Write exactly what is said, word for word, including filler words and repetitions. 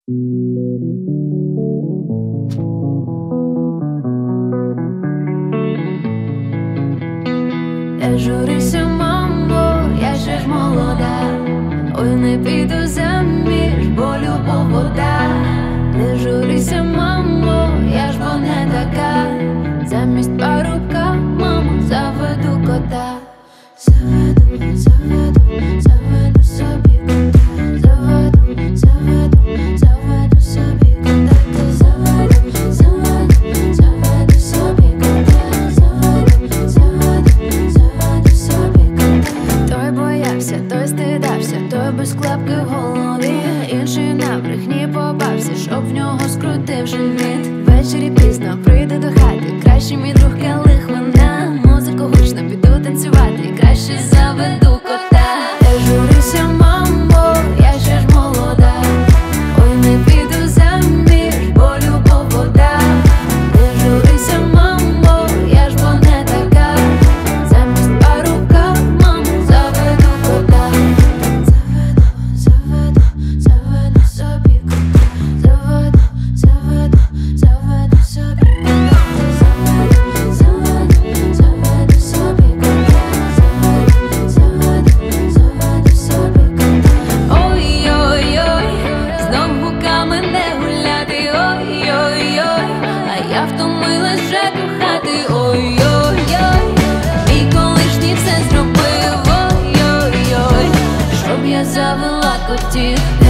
Не журися, мамо, я ще ж молода. Ой, не піду заміж, бо любов вода. Не журися, мамо, я ж бо не така. Замість парубка, мамо, заведу кота. Заведу, заведу, заведу собі кота. Заведу, заведу, заведу собі кота. Ти заведу, заведу, заведу собі кота. Заведу, заведу, заведу собі кота. Той боявся, той стидався, той без клепки в голові. Інший на брехні попався, щоб в нього скрутив живіт. Ввечері пізно прийде до хати, краще мій друг келих вина. Музику гучно, піду танцювати, краще заведу кота. Не журися, мамо, я ще ж молода. Ой, не піду заміж, бо любов вода. Не журися, мамо, я ж бо не така. Замість парубка, мамо, заведу кота. Заведу, заведу, заведу собі кота. Заведу, заведу, заведу собі кота. Заведу, заведу, заведу собі кота. Заведу, заведу, заведу собі кота. Ой-ой-ой, знов гуками не гуляти. Ой-ой-ой, а я втомилась вже кохати. Ой-ой-ой, мій колишній все зробив. Ой-ой-ой, щоб я завела котів.